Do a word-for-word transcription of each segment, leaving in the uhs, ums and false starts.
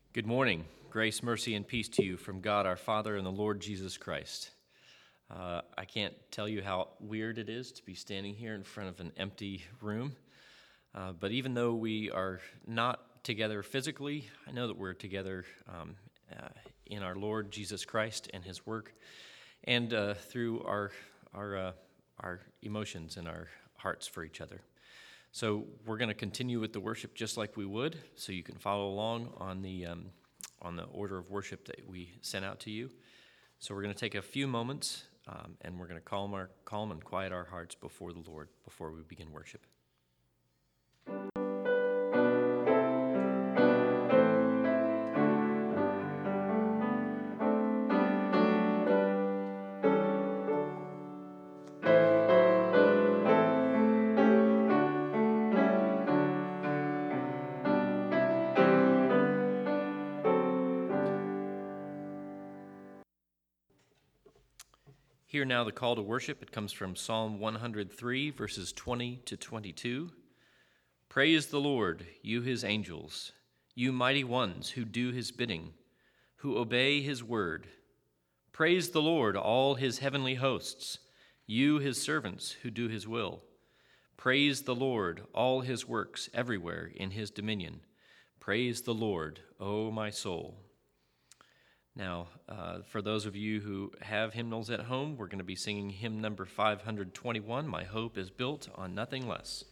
Good morning. Grace, mercy, and peace to you from God our Father and the Lord Jesus Christ. Uh, I can't tell you how weird it is to be standing here in front of an empty room. Uh, but even though we are not together physically, I know that we're together um, uh, in our Lord Jesus Christ and His work, and uh, through our our uh, our emotions and our hearts for each other. So we're going to continue with the worship just like we would, so you can follow along on the um, on the order of worship that we sent out to you. So we're going to take a few moments, um, and we're going to calm our calm and quiet our hearts before the Lord before we begin worship. Hear now the call to worship. It comes from Psalm one hundred three, verses twenty to twenty-two. Praise the Lord, you his angels, you mighty ones who do his bidding, who obey his word. Praise the Lord, all his heavenly hosts, you his servants who do his will. Praise the Lord, all his works everywhere in his dominion. Praise the Lord, O my soul. Now, uh, for those of you who have hymnals at home, we're going to be singing hymn number five hundred twenty-one, My Hope is Built on Nothing Less.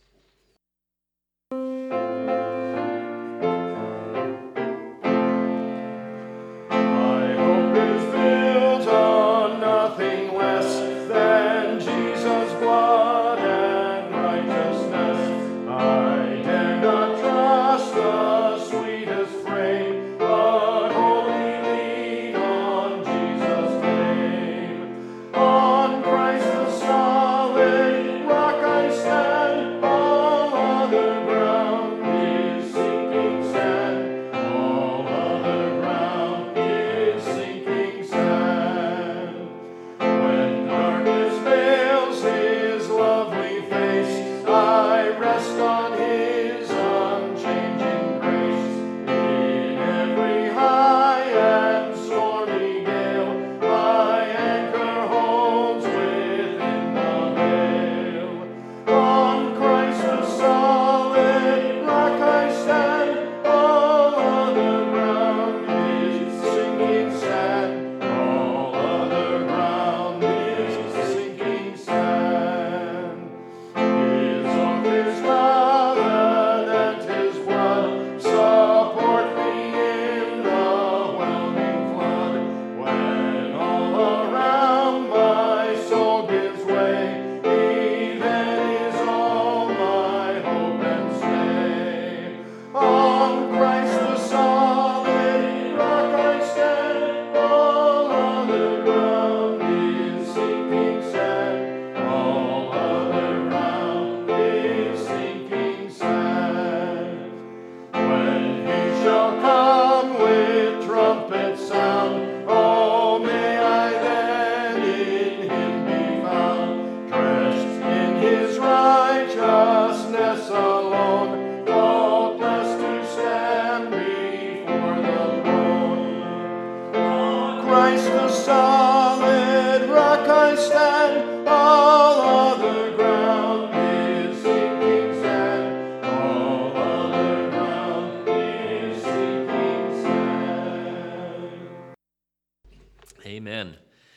Amen.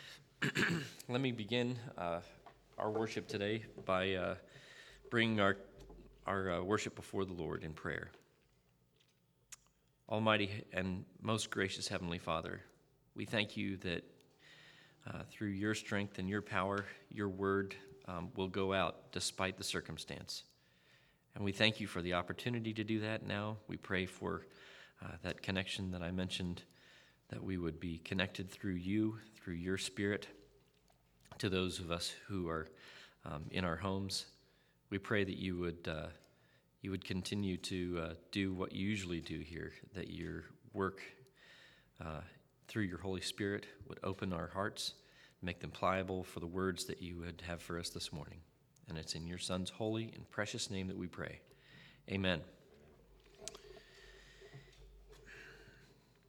Let me begin uh, our worship today by uh, bringing our, our uh, worship before the Lord in prayer. Almighty and most gracious Heavenly Father, we thank you that uh, through your strength and your power, your word um, will go out despite the circumstance. And we thank you for the opportunity to do that now. We pray for uh, that connection that I mentioned, that we would be connected through you, through your Spirit, to those of us who are um, in our homes. We pray that you would uh, you would continue to uh, do what you usually do here, that your work uh, through your Holy Spirit would open our hearts, make them pliable for the words that you would have for us this morning. And it's in your Son's holy and precious name that we pray. Amen.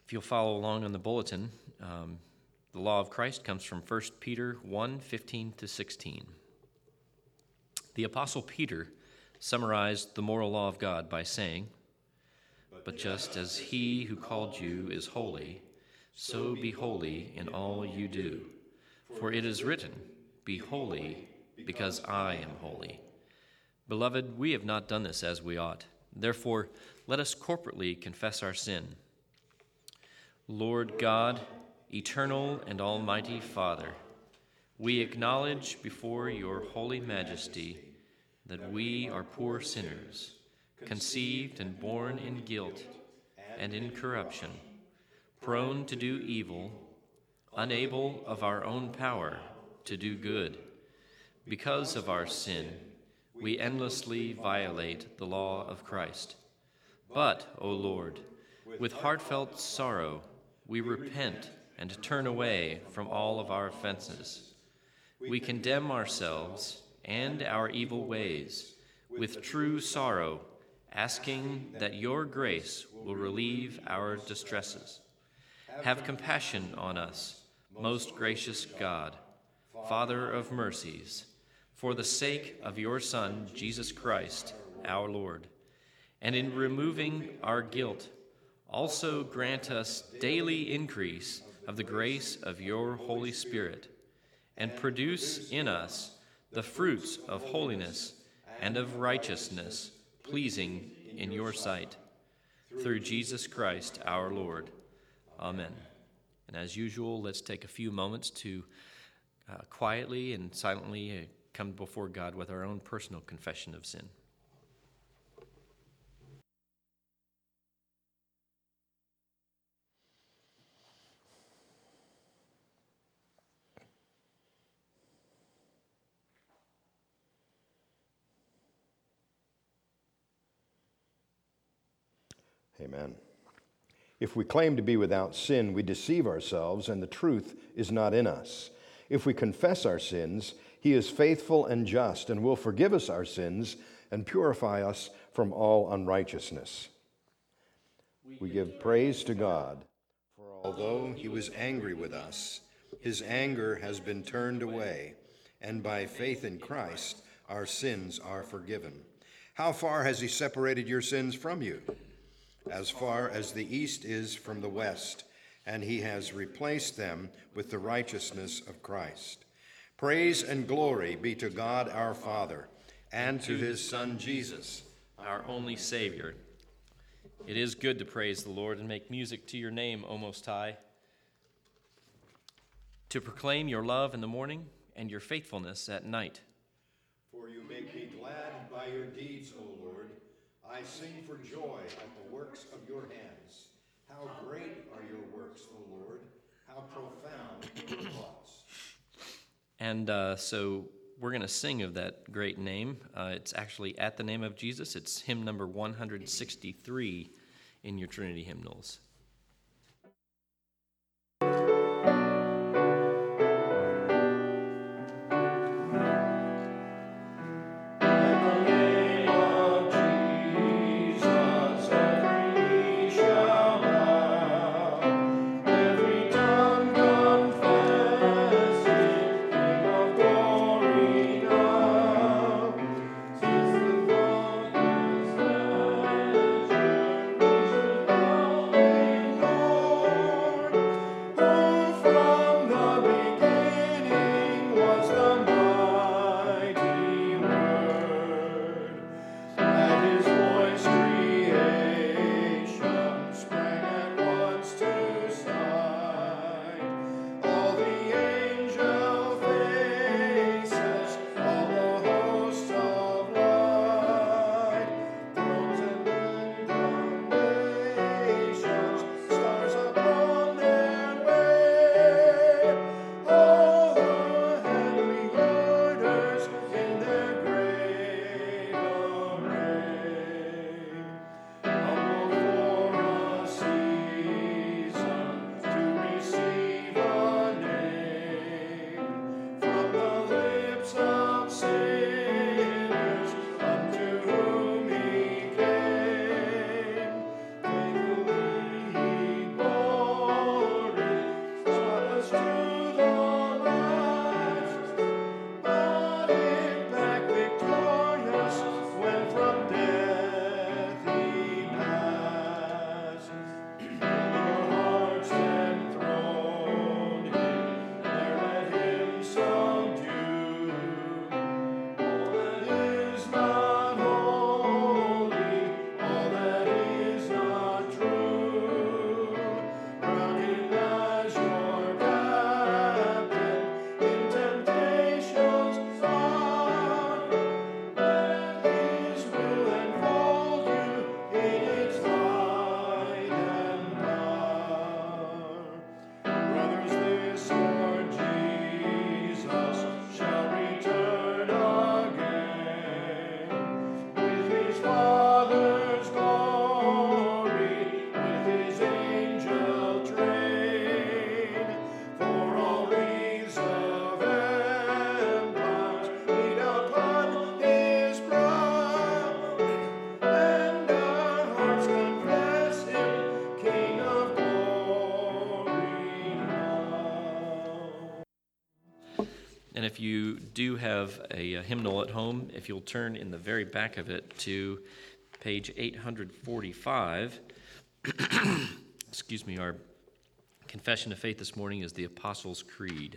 If you'll follow along on the bulletin, um, the law of Christ comes from First Peter one, fifteen to sixteen. The Apostle Peter summarized the moral law of God by saying, "But just as he who called you is holy, so be holy in all you do. For it is written, 'Be holy, because I am holy.' Beloved, we have not done this as we ought. Therefore, let us corporately confess our sin. Lord God, eternal and almighty Father, we acknowledge before your holy majesty that we are poor sinners, conceived and born in guilt and in corruption, prone to do evil, unable of our own power to do good. Because of our sin, we endlessly violate the law of Christ. But, O Lord, with heartfelt sorrow, we repent and turn away from all of our offenses. We condemn ourselves and our evil ways with true sorrow, asking that your grace will relieve our distresses. Have compassion on us, most gracious God, Father of mercies, for the sake of your Son, Jesus Christ, our Lord. And in removing our guilt, also grant us daily increase of the grace of your Holy Spirit, and produce in us the fruits of holiness and of righteousness, pleasing in your sight. Through Jesus Christ our Lord. Amen. And as usual, let's take a few moments to uh, quietly and silently uh, come before God with our own personal confession of sin. Amen. If we claim to be without sin, we deceive ourselves, and the truth is not in us. If we confess our sins, he is faithful and just and will forgive us our sins and purify us from all unrighteousness. We give praise to God, for although he was angry with us, his anger has been turned away, and by faith in Christ, our sins are forgiven. How far has he separated your sins from you? As far as the east is from the west, and he has replaced them with the righteousness of Christ. Praise and glory be to God our Father, and to his Son Jesus, our only Savior. It is good to praise the Lord and make music to your name, O Most High, to proclaim your love in the morning and your faithfulness at night. For you make me glad by your deeds, O Lord. I sing for joy at the works of your hands. How great are your works, O Lord. How profound your thoughts. And uh, so we're going to sing of that great name. Uh, it's actually At the Name of Jesus. It's hymn number one hundred sixty-three in your Trinity hymnals. Amen. And if you do have a, a hymnal at home, if you'll turn in the very back of it to page eight forty-five, excuse me, our confession of faith this morning is the Apostles' Creed.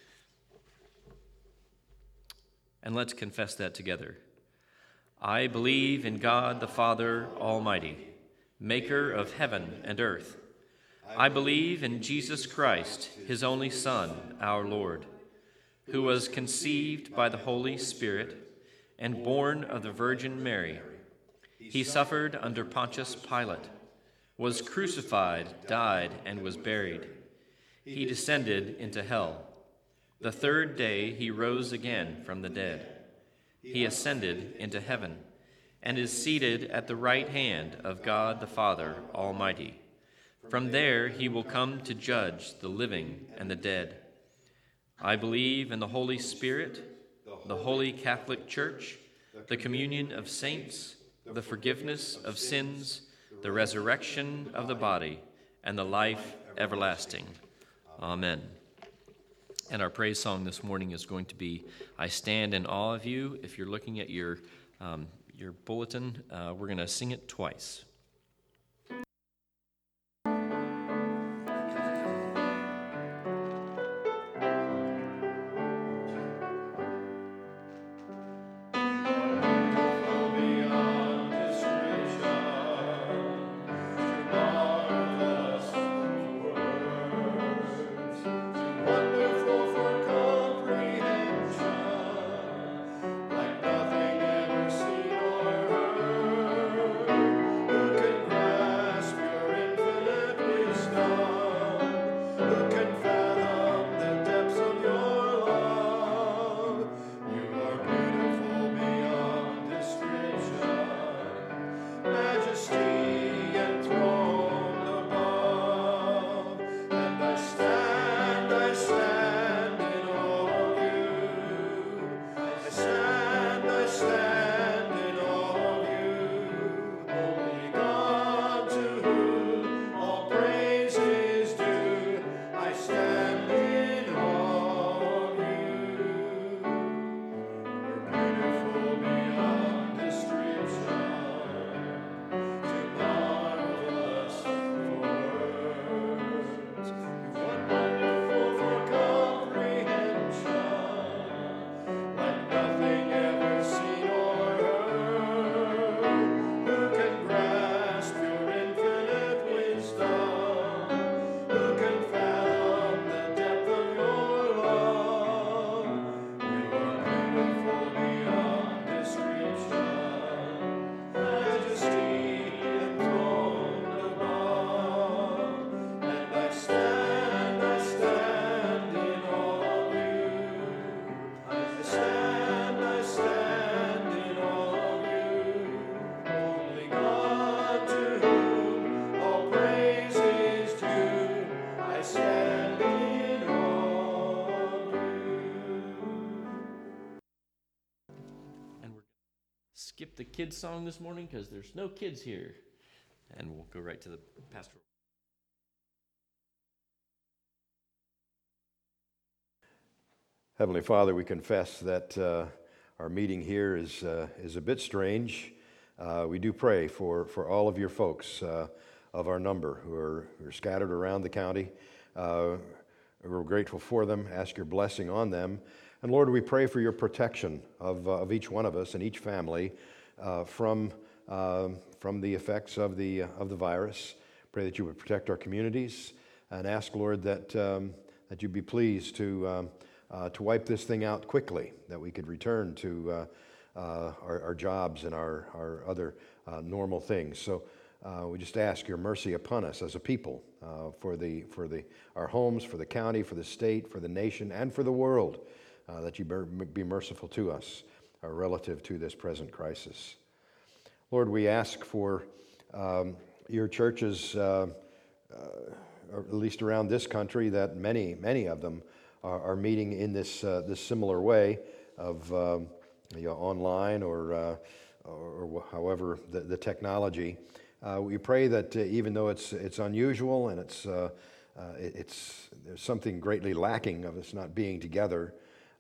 And let's confess that together. I believe in God the Father Almighty, maker of heaven and earth. I believe in Jesus Christ, his only Son, our Lord, who was conceived by the Holy Spirit and born of the Virgin Mary. He suffered under Pontius Pilate, was crucified, died, and was buried. He descended into hell. The third day he rose again from the dead. He ascended into heaven and is seated at the right hand of God the Father Almighty. From there he will come to judge the living and the dead. I believe in the Holy Spirit, the Holy Catholic Church, the communion of saints, the forgiveness of sins, the resurrection of the body, and the life everlasting. Amen. And our praise song this morning is going to be I Stand in Awe of You. If you're looking at your, um, your bulletin, uh, we're going to sing it twice. Skip the kids song this morning because there's no kids here. And we'll go right to the pastoral. Heavenly Father, we confess that uh, our meeting here is uh, is a bit strange. Uh, we do pray for, for all of your folks uh, of our number who are, who are scattered around the county. Uh, we're grateful for them. Ask your blessing on them. And Lord, we pray for your protection of, uh, of each one of us and each family uh, from, uh, from the effects of the, uh, of the virus. Pray that you would protect our communities and ask, Lord, that, um, that you be pleased to, um, uh, to wipe this thing out quickly, that we could return to uh, uh, our, our jobs and our, our other uh, normal things. So uh, we just ask your mercy upon us as a people uh, for, the, for the, our homes, for the county, for the state, for the nation, and for the world. Uh, that you be merciful to us uh, relative to this present crisis. Lord, we ask for um, your churches, uh, uh, or at least around this country, that many, many of them are, are meeting in this uh, this similar way of um, you know, online or, uh, or, or however the, the technology. Uh, we pray that uh, even though it's it's unusual and it's uh, uh, it, it's there's something greatly lacking of us not being together.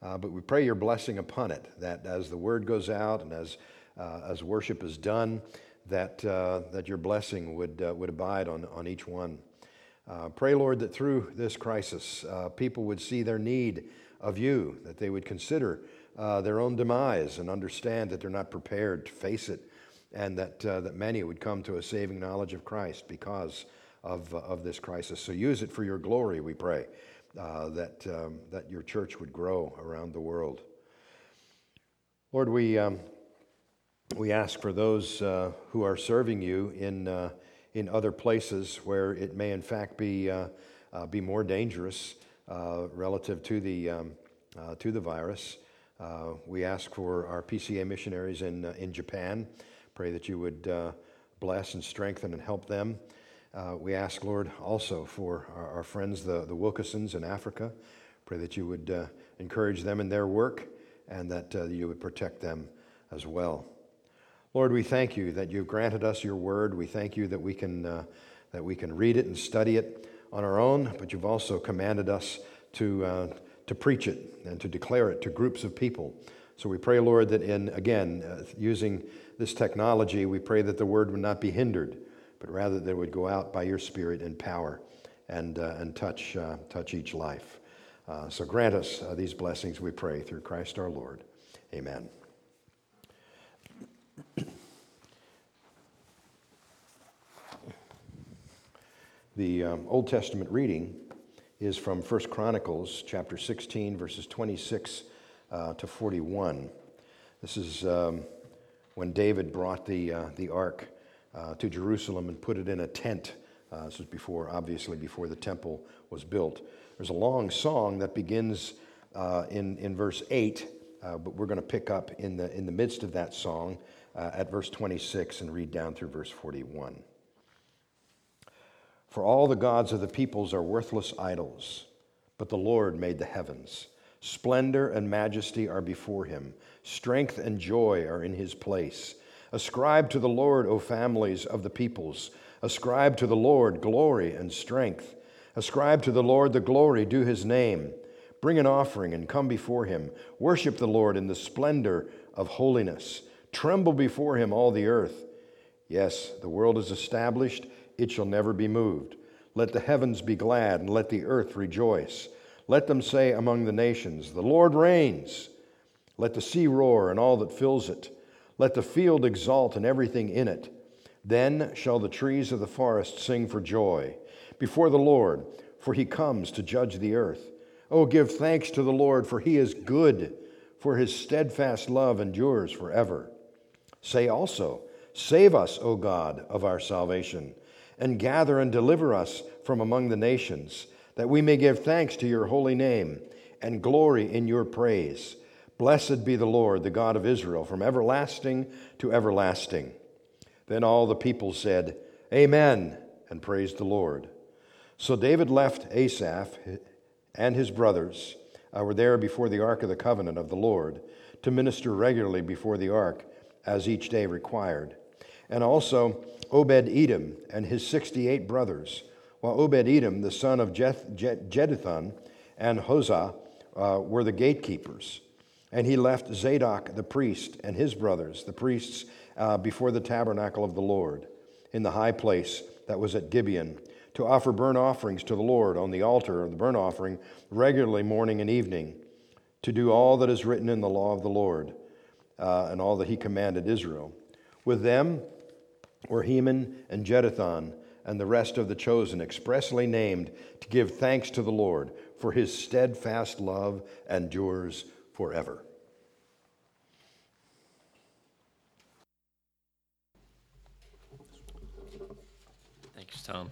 Uh, but we pray your blessing upon it, that as the word goes out and as, uh, as worship is done, that, uh, that your blessing would, uh, would abide on, on each one. Uh, pray, Lord, that through this crisis, uh, people would see their need of you, that they would consider uh, their own demise and understand that they're not prepared to face it, and that, uh, that many would come to a saving knowledge of Christ because of, uh, of this crisis. So use it for your glory, we pray, uh, that, um, that your church would grow around the world. Lord, we, um, we ask for those uh, who are serving you in, uh, in other places where it may in fact be, uh, uh, be more dangerous uh, relative to the, um, uh, to the virus. Uh, we ask for our P C A missionaries in, uh, in Japan. Pray that you would uh, bless and strengthen and help them. Uh, we ask, Lord, also for our, our friends, the, the Wilkinsons in Africa. Pray that you would uh, encourage them in their work and that uh, you would protect them as well. Lord, we thank you that you've granted us your word. We thank you that we can, uh, that we can read it and study it on our own, but you've also commanded us to, uh, to preach it and to declare it to groups of people. So we pray, Lord, that in, again, uh, using this technology, we pray that the word would not be hindered, but rather that it would go out by your Spirit in power and, uh, and touch, uh, touch each life. Uh, so grant us uh, these blessings, we pray, through Christ our Lord. Amen. The um, Old Testament reading is from First Chronicles chapter sixteen, verses twenty-six uh, to forty-one. This is um, when David brought the, uh, the ark uh, to Jerusalem and put it in a tent. Uh, this was before, obviously, before the temple was built. There's a long song that begins uh, in, in verse eight, uh, but we're going to pick up in the, in the midst of that song uh, at verse twenty-six and read down through verse forty-one. For all the gods of the peoples are worthless idols, but the Lord made the heavens. Splendor and majesty are before him. Strength and joy are in his place. Ascribe to the Lord, O families of the peoples. Ascribe to the Lord glory and strength. Ascribe to the Lord the glory due his name. Bring an offering and come before him. Worship the Lord in the splendor of holiness. Tremble before him, all the earth. Yes, the world is established. It shall never be moved. Let the heavens be glad, and let the earth rejoice. Let them say among the nations, the Lord reigns. Let the sea roar and all that fills it. Let the field exult and everything in it. Then shall the trees of the forest sing for joy before the Lord, for he comes to judge the earth. Oh, give thanks to the Lord, for he is good, for his steadfast love endures forever. Say also, save us, O God of our salvation, and gather and deliver us from among the nations, that we may give thanks to your holy name and glory in your praise. Blessed be the Lord, the God of Israel, from everlasting to everlasting. Then all the people said, Amen, and praised the Lord. So David left Asaph and his brothers uh, were there before the ark of the covenant of the Lord to minister regularly before the ark as each day required. And also Obed-Edom and his sixty-eight brothers, while Obed-Edom, the son of Jeth- Jeduthun, and Hosah uh, were the gatekeepers. And he left Zadok the priest and his brothers, the priests, uh, before the tabernacle of the Lord, in the high place that was at Gibeon, to offer burnt offerings to the Lord on the altar of the burnt offering regularly morning and evening, to do all that is written in the law of the Lord, uh, and all that he commanded Israel. With them were Heman and Jeduthun and the rest of the chosen, expressly named to give thanks to the Lord, for his steadfast love endures forever. Thanks, Tom.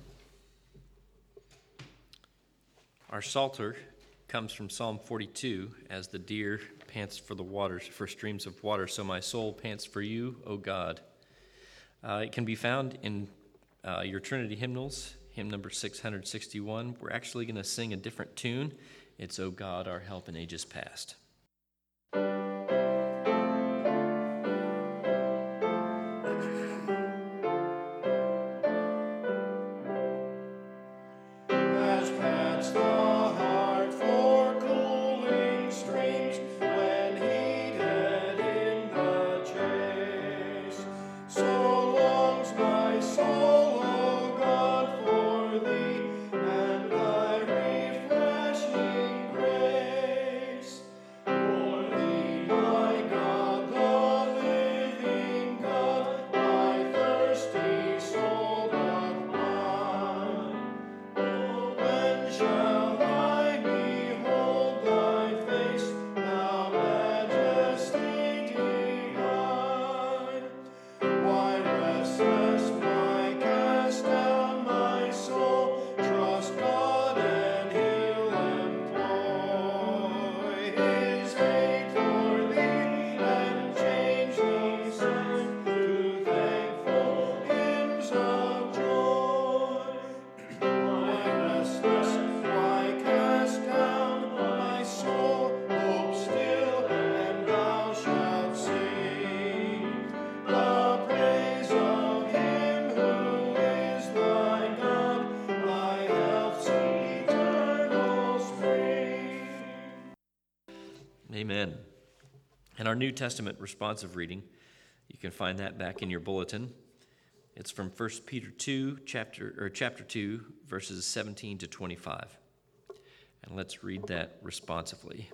Our psalter comes from Psalm forty-two, as the deer pants for the waters, for streams of water, so my soul pants for you, O God. Uh, it can be found in uh, your Trinity hymnals, hymn number six hundred sixty-one. We're actually going to sing a different tune. It's O God, our help in ages past. As pants the heart for cooling streams, Amen. And our New Testament responsive reading, you can find that back in your bulletin. It's from First Peter two, chapter or chapter two, verses seventeen to twenty-five. And let's read that responsively.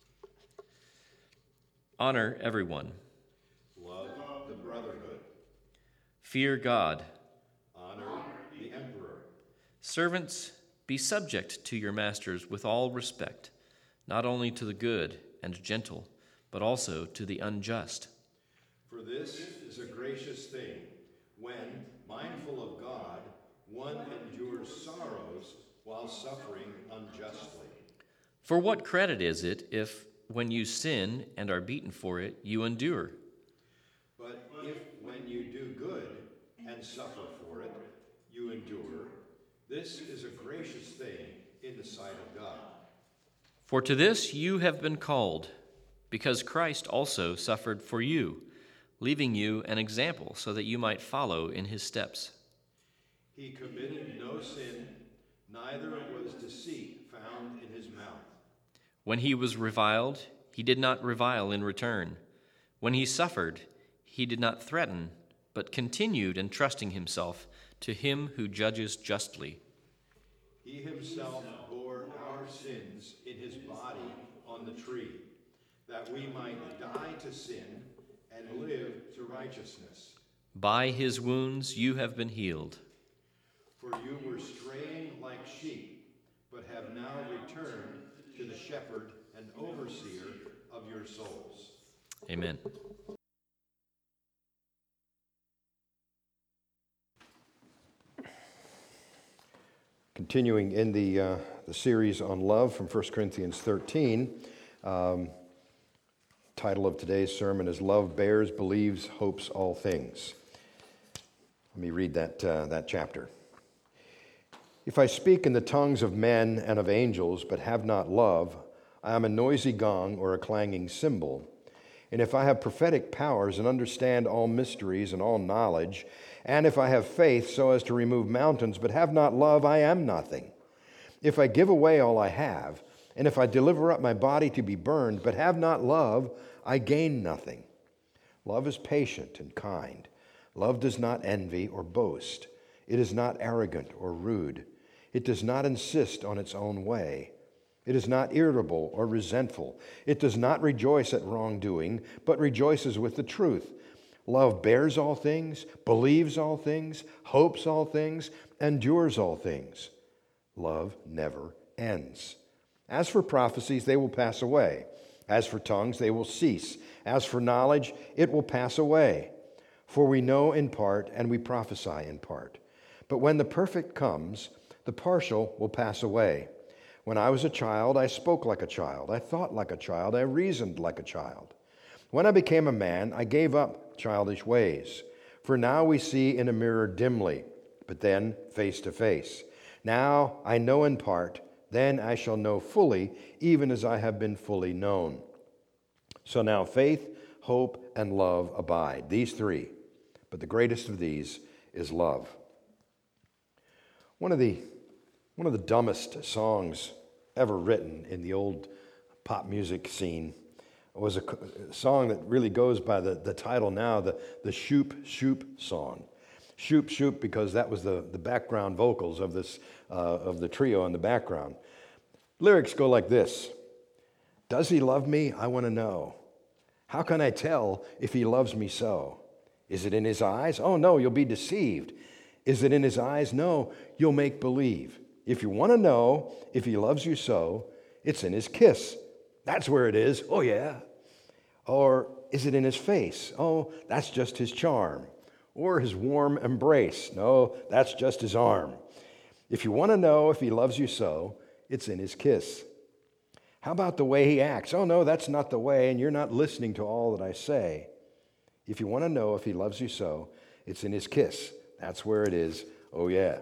Honor everyone. Love the brotherhood. Fear God. Honor the emperor. Servants, be subject to your masters with all respect, not only to the good and gentle, but also to the unjust. For this is a gracious thing, when, mindful of God, one endures sorrows while suffering unjustly. For what credit is it if, when you sin and are beaten for it, you endure? But if, when you do good and suffer for it, you endure, this is a gracious thing in the sight of God. For to this you have been called, because Christ also suffered for you, leaving you an example so that you might follow in his steps. He committed no sin, neither was deceit found in his mouth. When he was reviled, he did not revile in return. When he suffered, he did not threaten, but continued entrusting himself to him who judges justly. He himself bore our sins in his body on the tree, that we might die to sin and live to righteousness. By his wounds you have been healed. For you were straying like sheep, but have now returned to the shepherd and overseer of your souls. Amen. Continuing in the, uh, the series on love from First Corinthians thirteen, um, title of today's sermon is Love Bears, Believes, Hopes All Things. Let me read that, uh, that chapter. If I speak in the tongues of men and of angels, but have not love, I am a noisy gong or a clanging cymbal. And if I have prophetic powers and understand all mysteries and all knowledge, and if I have faith so as to remove mountains, but have not love, I am nothing. If I give away all I have, and if I deliver up my body to be burned, but have not love, I gain nothing. Love is patient and kind. Love does not envy or boast. It is not arrogant or rude. It does not insist on its own way. It is not irritable or resentful. It does not rejoice at wrongdoing, but rejoices with the truth. Love bears all things, believes all things, hopes all things, endures all things. Love never ends. As for prophecies, they will pass away. As for tongues, they will cease. As for knowledge, it will pass away. For we know in part, and we prophesy in part. But when the perfect comes, the partial will pass away. When I was a child, I spoke like a child. I thought like a child. I reasoned like a child. When I became a man, I gave up childish ways. For now we see in a mirror dimly, but then face to face. Now I know in part, then I shall know fully, even as I have been fully known. So now faith, hope, and love abide, these three. But the greatest of these is love. One of the One of the dumbest songs ever written in the old pop music scene was a song that really goes by the, the title now, the, the Shoop Shoop song. Shoop Shoop, because that was the, the background vocals of this uh, of the trio in the background. Lyrics go like this. Does he love me? I want to know. How can I tell if he loves me so? Is it in his eyes? Oh no, you'll be deceived. Is it in his eyes? No, you'll make believe. If you want to know if he loves you so, it's in his kiss. That's where it is. Oh, yeah. Or is it in his face? Oh, that's just his charm. Or his warm embrace? No, that's just his arm. If you want to know if he loves you so, it's in his kiss. How about the way he acts? Oh, no, that's not the way, and you're not listening to all that I say. If you want to know if he loves you so, it's in his kiss. That's where it is. Oh, yeah.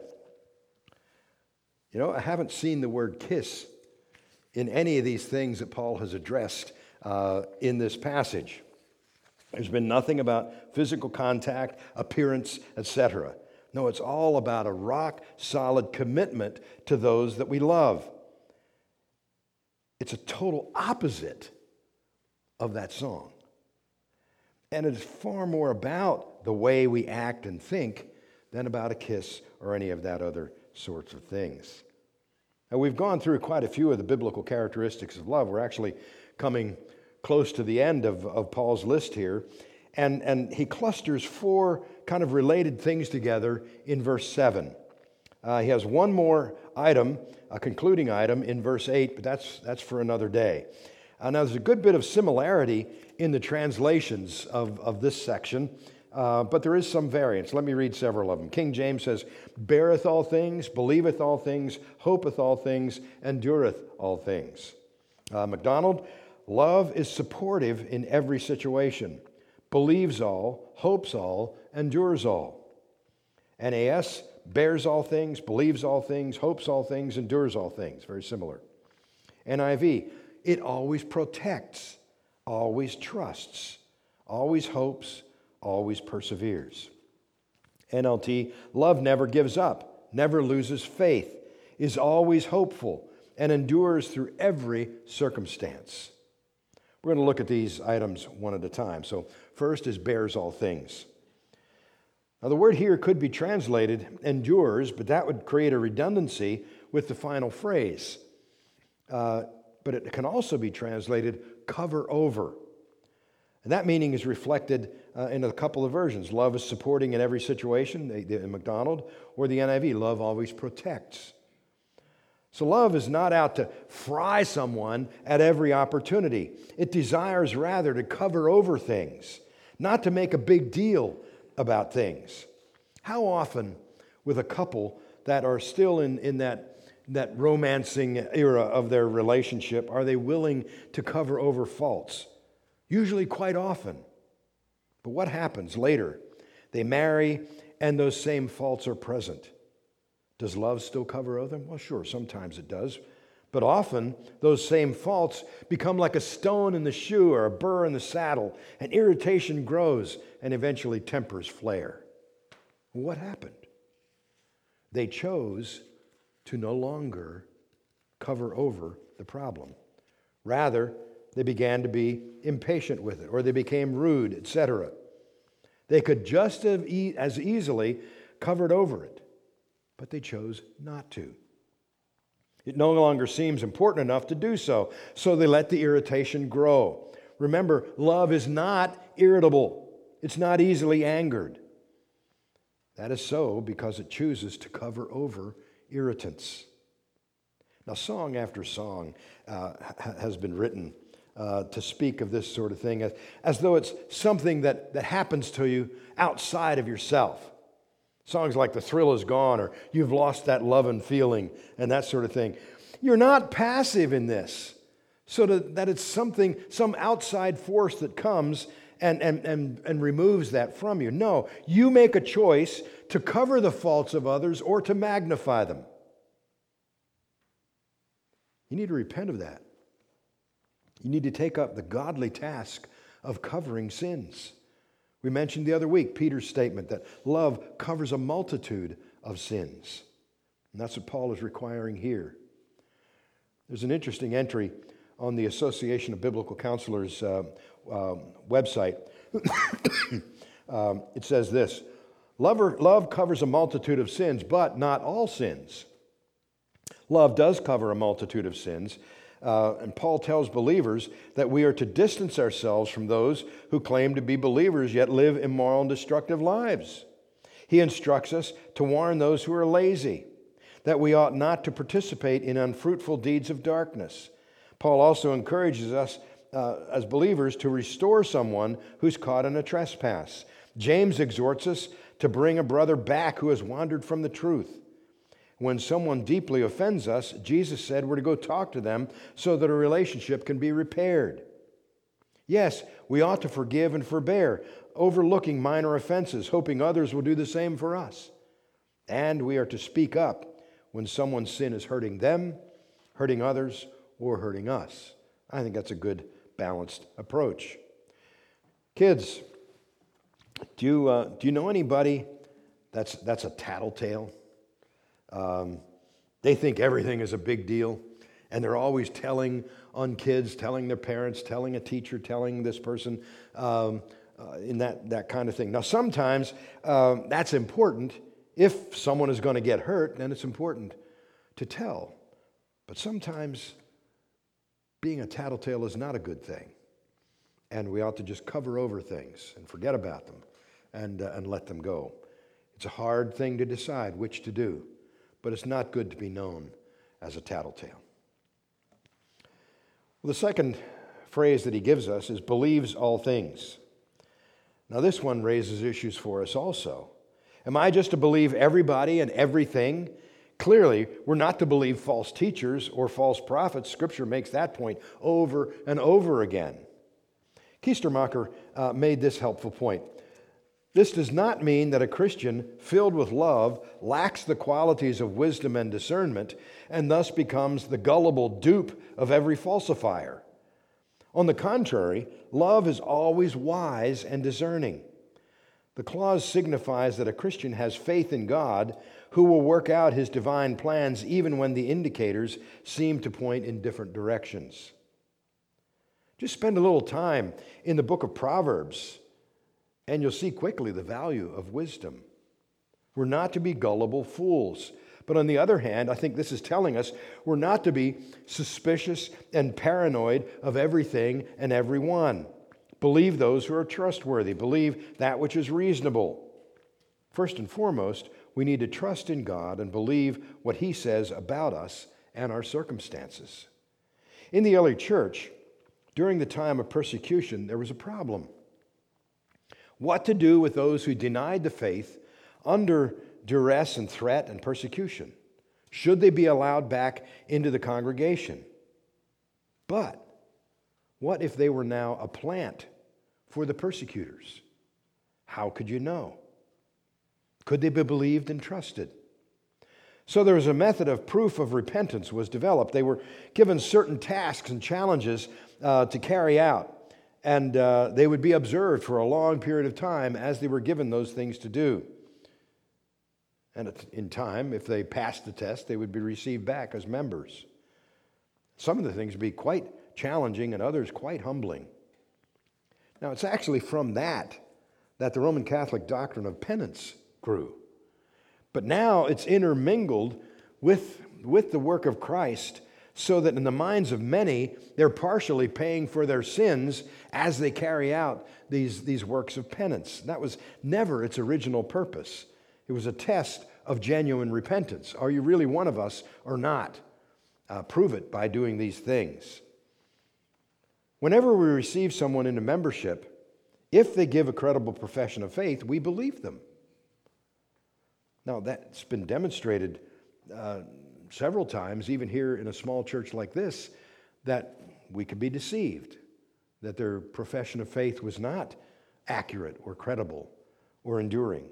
You know, I haven't seen the word kiss in any of these things that Paul has addressed uh, in this passage. There's been nothing about physical contact, appearance, et cetera. No, it's all about a rock-solid commitment to those that we love. It's a total opposite of that song. And it's far more about the way we act and think than about a kiss or any of that other sorts of things. Now, we've gone through quite a few of the biblical characteristics of love. We're actually coming close to the end of, of Paul's list here. And, and he clusters four kind of related things together in verse seven. Uh, he has one more item, a concluding item in verse eight, but that's, that's for another day. Uh, now, there's a good bit of similarity in the translations of, of this section, uh, but there is some variance. Let me read several of them. King James says, beareth all things, believeth all things, hopeth all things, endureth all things. Uh, MacDonald, love is supportive in every situation, believes all, hopes all, endures all. N A S, bears all things, believes all things, hopes all things, endures all things. Very similar. N I V, it always protects, always trusts, always hopes, always perseveres. N L T, love never gives up, never loses faith, is always hopeful, and endures through every circumstance. We're going to look at these items one at a time. So first is bears all things. Now the word here could be translated endures, but that would create a redundancy with the final phrase. Uh, but it can also be translated cover over. And that meaning is reflected uh, in a couple of versions. Love is supporting in every situation, the, the MacDonald, or the N I V, love always protects. So love is not out to fry someone at every opportunity. It desires rather to cover over things, not to make a big deal about things. How often with a couple that are still in, in that, that romancing era of their relationship are they willing to cover over faults? Usually quite often. But what happens later? They marry and those same faults are present. Does love still cover over them? Well, sure, sometimes it does. But often, those same faults become like a stone in the shoe or a burr in the saddle, and irritation grows and eventually tempers flare. What happened? They chose to no longer cover over the problem. Rather, they began to be impatient with it, or they became rude, et cetera. They could just have e- as easily covered over it, but they chose not to. It no longer seems important enough to do so, so they let the irritation grow. Remember, love is not irritable. It's not easily angered. That is so because it chooses to cover over irritants. Now, song after song uh, ha- has been written uh, to speak of this sort of thing as, as though it's something that, that happens to you outside of yourself. Songs like The Thrill Is Gone or You've Lost That Lovin' Feeling and that sort of thing. You're not passive in this, so that, that it's something, some outside force that comes and, and, and, and removes that from you. No, you make a choice to cover the faults of others or to magnify them. You need to repent of that. You need to take up the godly task of covering sins. We mentioned the other week Peter's statement that love covers a multitude of sins. And that's what Paul is requiring here. There's an interesting entry on the Association of Biblical Counselors uh, uh, website. um, it says this, love, love covers a multitude of sins, but not all sins. Love does cover a multitude of sins. Uh, and Paul tells believers that we are to distance ourselves from those who claim to be believers yet live immoral and destructive lives. He instructs us to warn those who are lazy, that we ought not to participate in unfruitful deeds of darkness. Paul also encourages us uh, as believers to restore someone who's caught in a trespass. James exhorts us to bring a brother back who has wandered from the truth. When someone deeply offends us, Jesus said we're to go talk to them so that a relationship can be repaired. Yes, we ought to forgive and forbear, overlooking minor offenses, hoping others will do the same for us. And we are to speak up when someone's sin is hurting them, hurting others, or hurting us. I think that's a good, balanced approach. Kids, do you, uh, do you know anybody that's, that's a tattletale? Um, they think everything is a big deal, And they're always telling on kids, telling their parents, telling a teacher, telling this person, um, uh, in that, that kind of thing. Now, sometimes um, that's important. If someone is going to get hurt, then it's important to tell. But sometimes being a tattletale is not a good thing. And we ought to just cover over things and forget about them and, uh, and let them go. It's a hard thing to decide which to do, but it's not good to be known as a tattletale. Well, the second phrase that he gives us is believes all things. Now, this one raises issues for us also. Am I just to believe everybody and everything? Clearly, we're not to believe false teachers or false prophets. Scripture makes that point over and over again. Keistermacher uh, made this helpful point. This does not mean that a Christian filled with love lacks the qualities of wisdom and discernment and thus becomes the gullible dupe of every falsifier. On the contrary, love is always wise and discerning. The clause signifies that a Christian has faith in God who will work out his divine plans even when the indicators seem to point in different directions. Just spend a little time in the book of Proverbs, and you'll see quickly the value of wisdom. We're not to be gullible fools. But on the other hand, I think this is telling us we're not to be suspicious and paranoid of everything and everyone. Believe those who are trustworthy. Believe that which is reasonable. First and foremost, we need to trust in God and believe what He says about us and our circumstances. In the early church, during the time of persecution, there was a problem. What to do with those who denied the faith under duress and threat and persecution? Should they be allowed back into the congregation? But what if they were now a plant for the persecutors? How could you know? Could they be believed and trusted? So there was a method of proof of repentance was developed. They were given certain tasks and challenges uh, to carry out, and uh, they would be observed for a long period of time as they were given those things to do. And in time, if they passed the test, they would be received back as members. Some of the things would be quite challenging and others quite humbling. Now, it's actually from that that the Roman Catholic doctrine of penance grew. But now it's intermingled with, with the work of Christ so that in the minds of many, they're partially paying for their sins as they carry out these, these works of penance. That was never its original purpose. It was a test of genuine repentance. Are you really one of us or not? Uh, prove it by doing these things. Whenever we receive someone into membership, if they give a credible profession of faith, we believe them. Now, that's been demonstrated uh, several times, even here in a small church like this, that we could be deceived, that their profession of faith was not accurate or credible or enduring.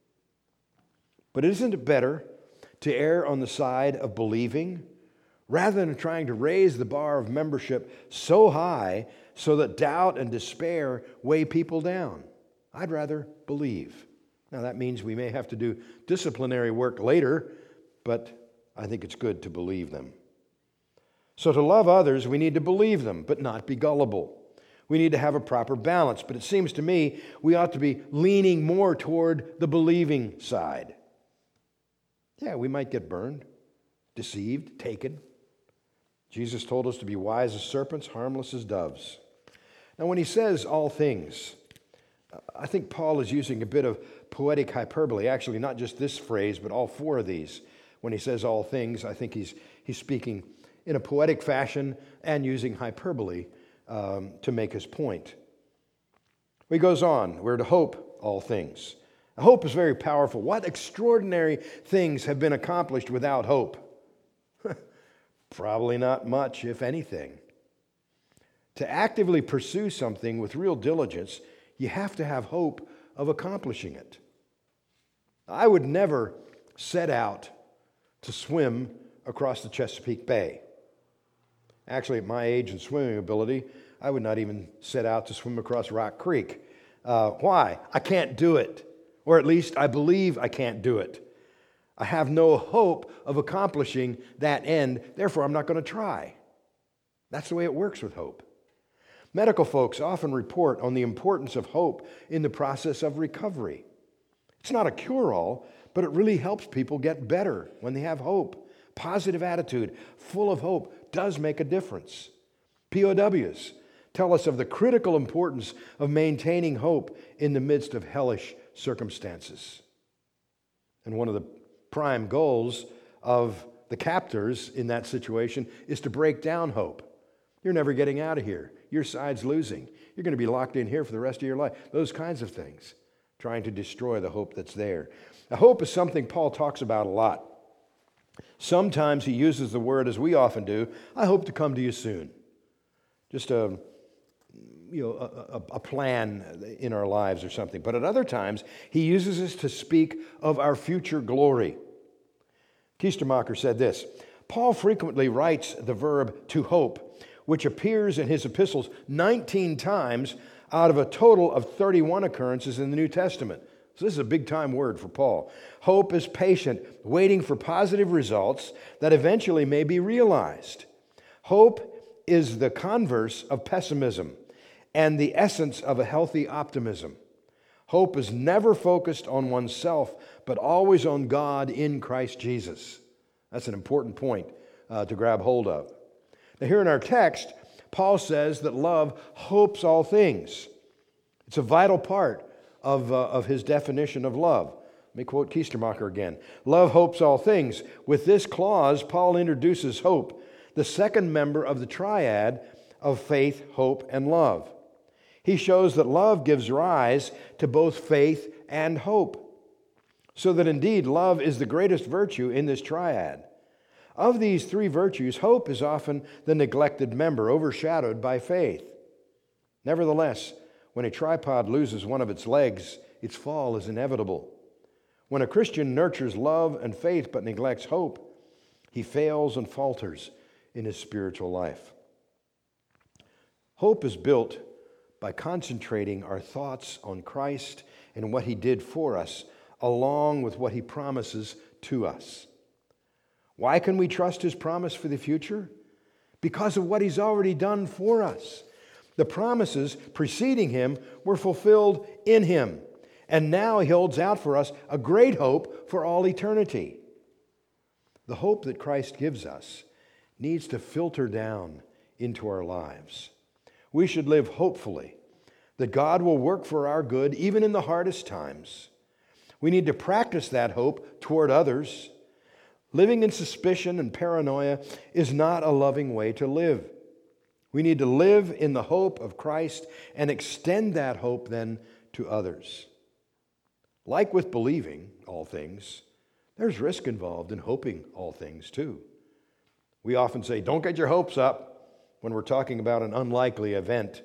But isn't it better to err on the side of believing rather than trying to raise the bar of membership so high so that doubt and despair weigh people down? I'd rather believe. Now, that means we may have to do disciplinary work later, but I think it's good to believe them. So to love others, we need to believe them, but not be gullible. We need to have a proper balance, but it seems to me we ought to be leaning more toward the believing side. Yeah, we might get burned, deceived, taken. Jesus told us to be wise as serpents, harmless as doves. Now, when he says all things, I think Paul is using a bit of poetic hyperbole. Actually, not just this phrase, but all four of these. When he says all things, I think he's, he's speaking in a poetic fashion and using hyperbole um, to make his point. He goes on, we're to hope all things. Hope is very powerful. What extraordinary things have been accomplished without hope? Probably not much, if anything. To actively pursue something with real diligence, you have to have hope of accomplishing it. I would never set out to swim across the Chesapeake Bay. Actually, at my age and swimming ability, I would not even set out to swim across Rock Creek. Uh, why? I can't do it. Or at least I believe I can't do it. I have no hope of accomplishing that end, therefore I'm not going to try. That's the way it works with hope. Medical folks often report on the importance of hope in the process of recovery. It's not a cure-all, but it really helps people get better when they have hope. Positive attitude, full of hope, does make a difference. P O Ws tell us of the critical importance of maintaining hope in the midst of hellish circumstances. And one of the prime goals of the captors in that situation is to break down hope. You're never getting out of here. Your side's losing. You're going to be locked in here for the rest of your life. Those kinds of things, trying to destroy the hope that's there. Now, hope is something Paul talks about a lot. Sometimes he uses the word, as we often do, I hope to come to you soon. Just a, you know, a, a, a plan in our lives or something. But at other times, he uses this to speak of our future glory. Kiestermacher said this, Paul frequently writes the verb to hope, which appears in his epistles nineteen times out of a total of thirty-one occurrences in the New Testament. So this is a big-time word for Paul. Hope is patient, waiting for positive results that eventually may be realized. Hope is the converse of pessimism and the essence of a healthy optimism. Hope is never focused on oneself, but always on God in Christ Jesus. That's an important point uh, to grab hold of. Now, here in our text, Paul says that love hopes all things. It's a vital part of, uh, of his definition of love. Let me quote Kiestermacher again. Love hopes all things. With this clause, Paul introduces hope, the second member of the triad of faith, hope, and love. He shows that love gives rise to both faith and hope, so that indeed love is the greatest virtue in this triad. Of these three virtues, hope is often the neglected member, overshadowed by faith. Nevertheless, when a tripod loses one of its legs, its fall is inevitable. When a Christian nurtures love and faith but neglects hope, he fails and falters in his spiritual life. Hope is built by concentrating our thoughts on Christ and what he did for us, along with what he promises to us. Why can we trust his promise for the future? Because of what he's already done for us. The promises preceding him were fulfilled in him, and now he holds out for us a great hope for all eternity. The hope that Christ gives us needs to filter down into our lives. We should live hopefully that God will work for our good even in the hardest times. We need to practice that hope toward others. Living in suspicion and paranoia is not a loving way to live. We need to live in the hope of Christ and extend that hope then to others. Like with believing all things, there's risk involved in hoping all things too. We often say, don't get your hopes up when we're talking about an unlikely event.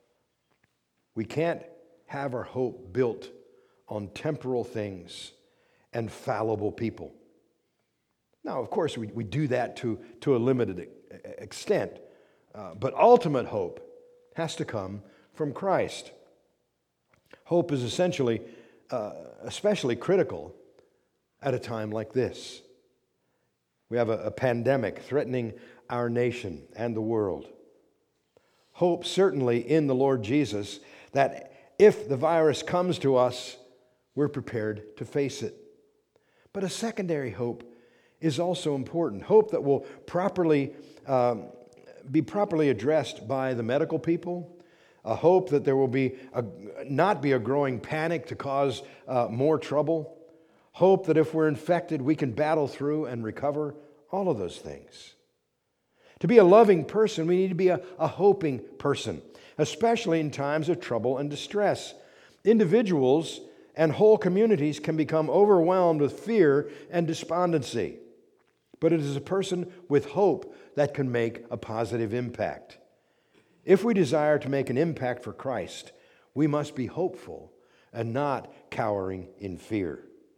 We can't have our hope built on temporal things and fallible people. Now, of course, we, we do that to, to a limited extent, uh, but ultimate hope has to come from Christ. Hope is essentially, uh, especially critical at a time like this. We have a, a pandemic threatening our nation and the world. Hope certainly in the Lord Jesus that if the virus comes to us, we're prepared to face it. But a secondary hope is also important. Hope that will properly um, be properly addressed by the medical people. A hope that there will be a, not be a growing panic to cause uh, more trouble. Hope that if we're infected, we can battle through and recover. All of those things. To be a loving person, we need to be a, a hoping person, especially in times of trouble and distress. Individuals and whole communities can become overwhelmed with fear and despondency. But it is a person with hope that can make a positive impact. If we desire to make an impact for Christ, we must be hopeful and not cowering in fear.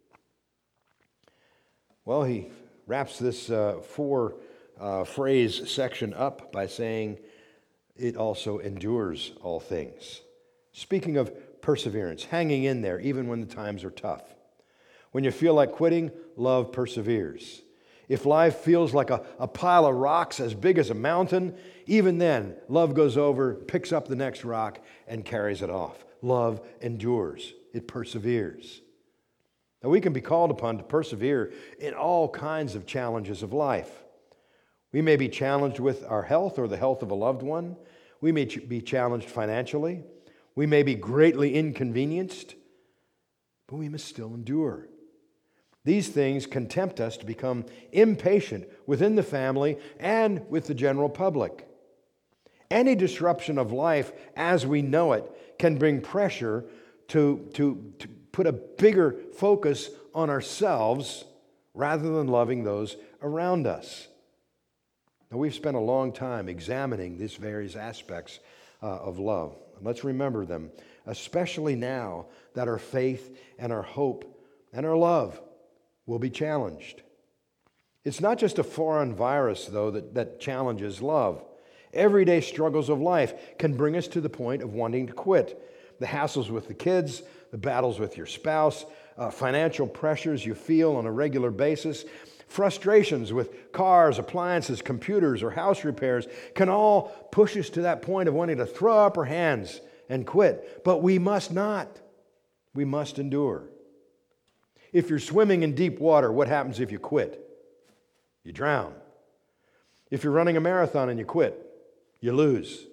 Well, he wraps this uh, four uh, phrase section up by saying it also endures all things. Speaking of perseverance, hanging in there even when the times are tough. When you feel like quitting, love perseveres. If life feels like a, a pile of rocks as big as a mountain, even then, love goes over, picks up the next rock, and carries it off. Love endures. It perseveres. Now, we can be called upon to persevere in all kinds of challenges of life. We may be challenged with our health or the health of a loved one. We may ch- be challenged financially. We may be greatly inconvenienced, but we must still endure. These things can tempt us to become impatient within the family and with the general public. Any disruption of life as we know it can bring pressure to, to, to put a bigger focus on ourselves rather than loving those around us. Now, we've spent a long time examining these various aspects uh, of love. Let's remember them, especially now that our faith and our hope and our love will be challenged. It's not just a foreign virus, though, that, that challenges love. Everyday struggles of life can bring us to the point of wanting to quit. The hassles with the kids, the battles with your spouse, uh, financial pressures you feel on a regular basis, frustrations with cars, appliances, computers, or house repairs can all push us to that point of wanting to throw up our hands and quit. But we must not. We must endure. If you're swimming in deep water, what happens if you quit? You drown. If you're running a marathon and you quit, you lose.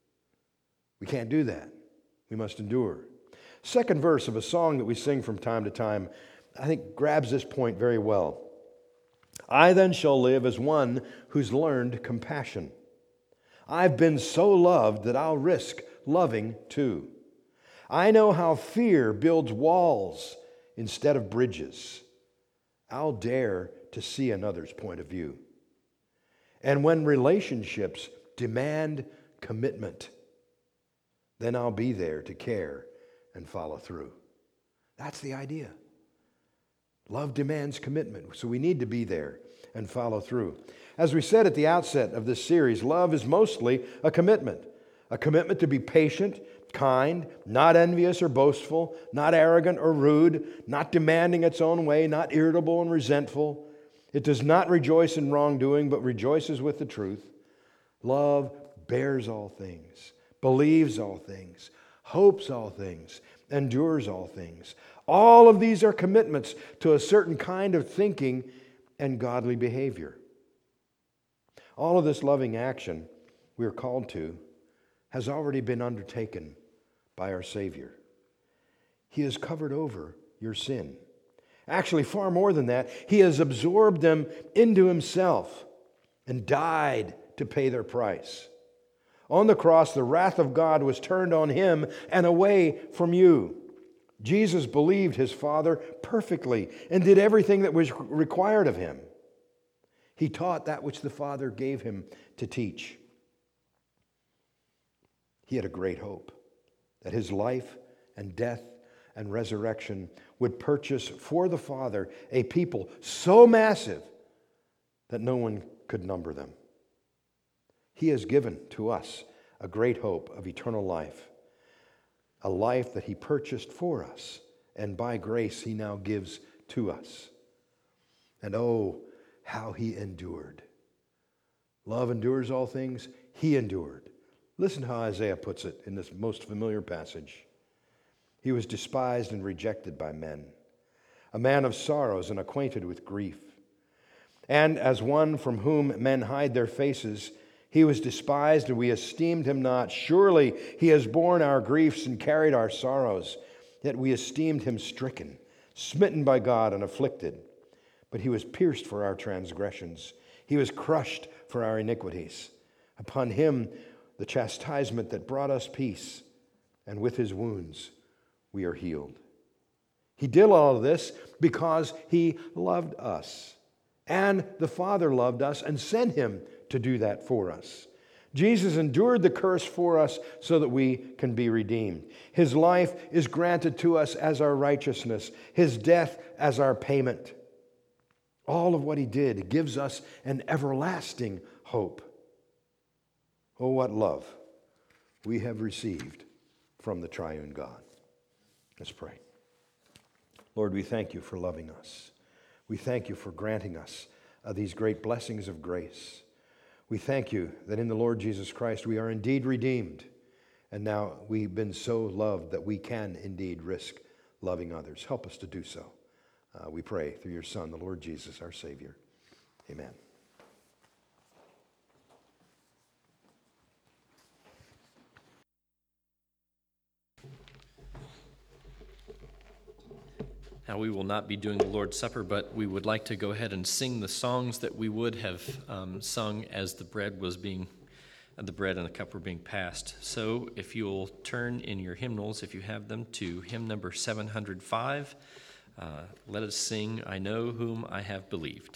We can't do that. We must endure. Second verse of a song that we sing from time to time, I think grabs this point very well. I then shall live as one who's learned compassion. I've been so loved that I'll risk loving too. I know how fear builds walls instead of bridges. I'll dare to see another's point of view. And when relationships demand commitment, then I'll be there to care and follow through. That's the idea. Love demands commitment, so we need to be there and follow through. As we said at the outset of this series, love is mostly a commitment. A commitment to be patient, kind, not envious or boastful, not arrogant or rude, not demanding its own way, not irritable and resentful. It does not rejoice in wrongdoing, but rejoices with the truth. Love bears all things, believes all things, hopes all things, endures all things. All of these are commitments to a certain kind of thinking and godly behavior. All of this loving action we are called to has already been undertaken by our Savior. He has covered over your sin. Actually, far more than that, He has absorbed them into Himself and died to pay their price. On the cross, the wrath of God was turned on Him and away from you. Jesus believed His Father perfectly and did everything that was required of Him. He taught that which the Father gave Him to teach. He had a great hope that His life and death and resurrection would purchase for the Father a people so massive that no one could number them. He has given to us a great hope of eternal life, a life that He purchased for us, and by grace He now gives to us. And oh, how He endured. Love endures all things. He endured. Listen how Isaiah puts it in this most familiar passage. He was despised and rejected by men, a man of sorrows and acquainted with grief. And as one from whom men hide their faces, He was despised and we esteemed Him not. Surely He has borne our griefs and carried our sorrows, yet we esteemed Him stricken, smitten by God and afflicted. But He was pierced for our transgressions. He was crushed for our iniquities. Upon Him the chastisement that brought us peace, and with His wounds we are healed. He did all of this because He loved us. And the Father loved us and sent Him to do that for us. Jesus endured the curse for us so that we can be redeemed. His life is granted to us as our righteousness, His death as our payment. All of what He did gives us an everlasting hope. Oh, what love we have received from the triune God. Let's pray. Lord, we thank you for loving us. We thank you for granting us uh, these great blessings of grace. We thank you that in the Lord Jesus Christ we are indeed redeemed, and now we've been so loved that we can indeed risk loving others. Help us to do so. Uh, we pray through your Son, the Lord Jesus, our Savior. Amen. Now, we will not be doing the Lord's Supper, but we would like to go ahead and sing the songs that we would have um, sung as the bread was being, uh, the bread and the cup were being passed. So, if you'll turn in your hymnals, if you have them, to hymn number seven hundred five, uh, let us sing, "I Know Whom I Have Believed."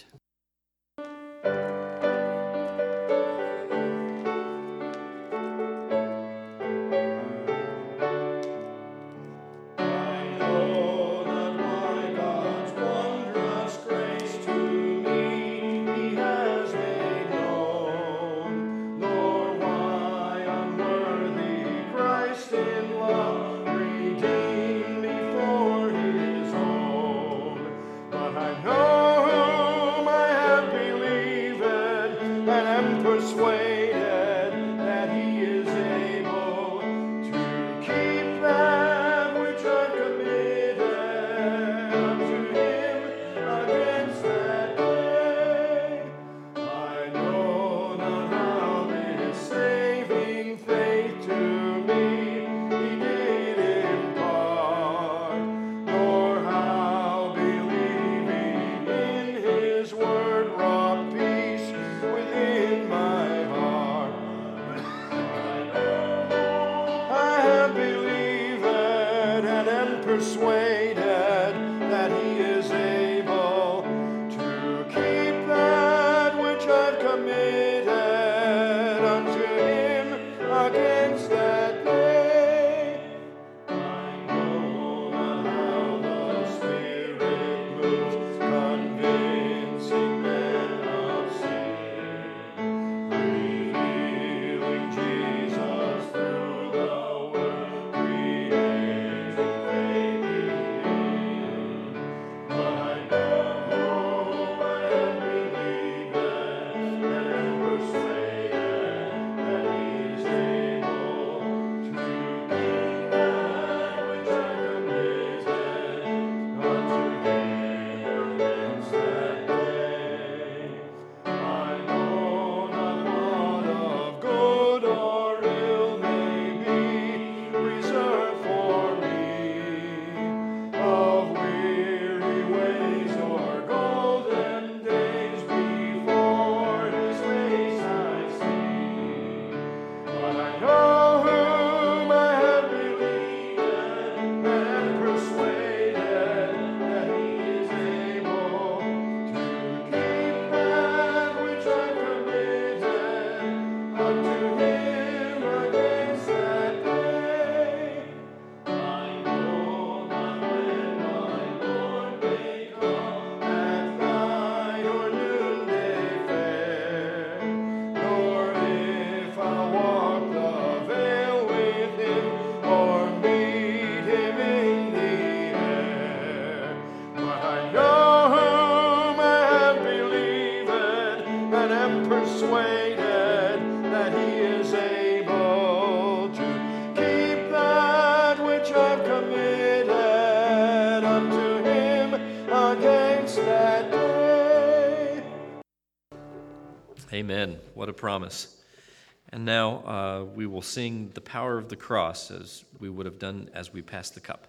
Amen. What a promise. And now uh, we will sing "The Power of the Cross" as we would have done as we passed the cup.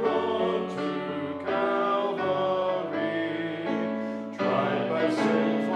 Sinful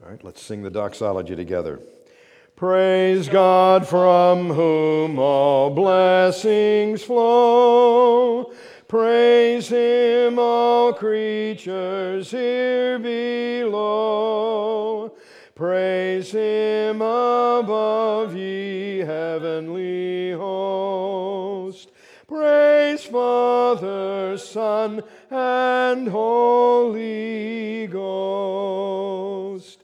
All right, let's sing the doxology together. Praise God from whom all blessings flow. Praise Him, all creatures here below. Praise Him above, ye heavenly host. Praise Father, Son, and Holy Ghost.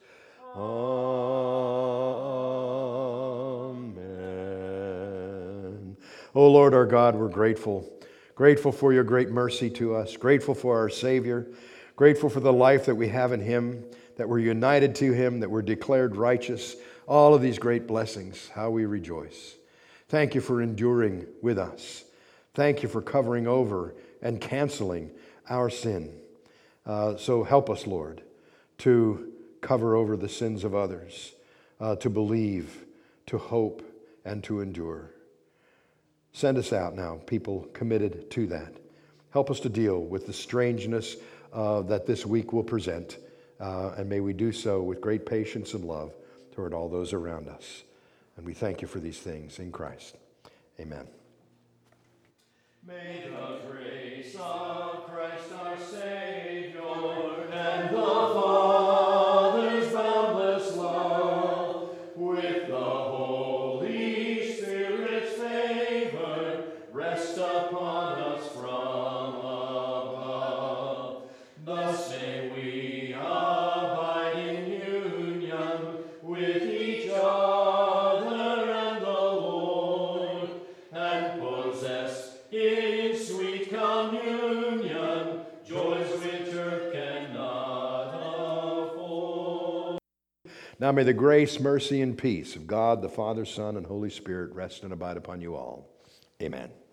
Amen. O Lord our God, we're grateful. Grateful for your great mercy to us. Grateful for our Savior. Grateful for the life that we have in Him, that we're united to Him, that we're declared righteous. All of these great blessings, how we rejoice. Thank you for enduring with us. Thank you for covering over and canceling our sin. Uh, so help us, Lord, to cover over the sins of others, uh, to believe, to hope, and to endure. Send us out now, people committed to that. Help us to deal with the strangeness uh, that this week will present, uh, and may we do so with great patience and love toward all those around us. And we thank you for these things in Christ. Amen. May the grace of Christ our Savior and the Father's boundless love with the Holy Spirit's favor rest upon us from above. Thus may we abide in union with each other and the Lord, and possess in sweet communion joys which earth cannot afford. Now may the grace, mercy, and peace of God, the Father, Son, and Holy Spirit rest and abide upon you all. Amen.